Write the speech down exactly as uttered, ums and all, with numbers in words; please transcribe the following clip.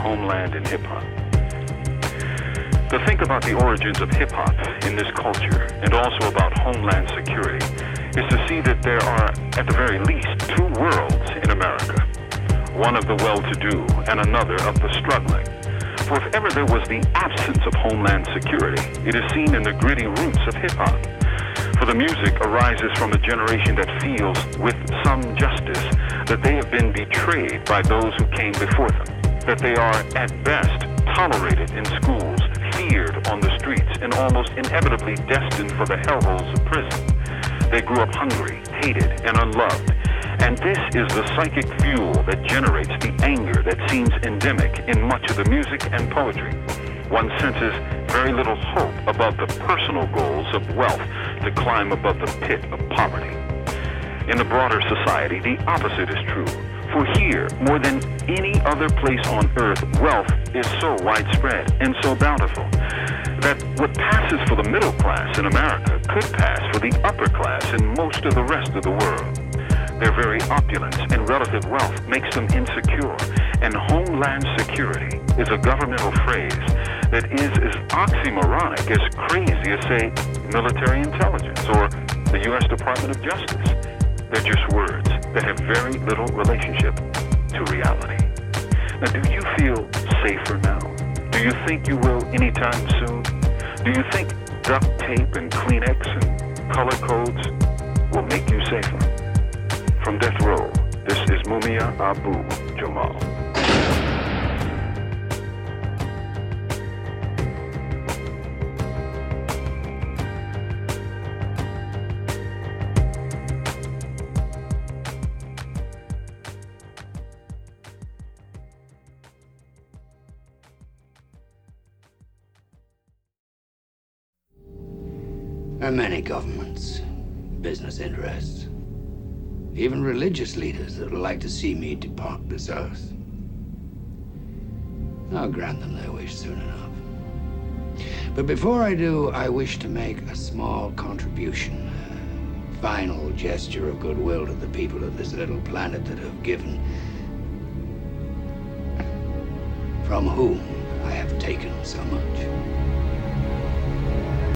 homeland in hip-hop. To think about the origins of hip-hop in this culture and also about homeland security is to see that there are, at the very least, two worlds in America. One of the well-to-do and another of the struggling. For if ever there was the absence of homeland security, it is seen in the gritty roots of hip-hop. For the music arises from a generation that feels, with some justice, that they have been betrayed by those who came before them, that they are, at best, tolerated in schools, feared on the streets, and almost inevitably destined for the hellholes of prison. They grew up hungry, hated, and unloved. And this is the psychic fuel that generates the anger that seems endemic in much of the music and poetry. One senses very little hope above the personal goals of wealth to climb above the pit of poverty. In the broader society, the opposite is true. For here, more than any other place on earth, wealth is so widespread and so bountiful that what passes for the middle class in America could pass for the upper class in most of the rest of the world. Their very opulence and relative wealth makes them insecure, and homeland security is a governmental phrase that is as oxymoronic, as crazy as, say, military intelligence or the U S Department of Justice. They're just words that have very little relationship to reality. Now, do you feel safer now? Do you think you will anytime soon? Do you think duct tape and Kleenex and color codes will make you safer? From Death Row, this is Mumia Abu Jamal. There are many governments, business interests, even religious leaders that would like to see me depart this earth. I'll grant them their wish soon enough. But before I do, I wish to make a small contribution, a final gesture of goodwill to the people of this little planet that have given, from whom I have taken so much.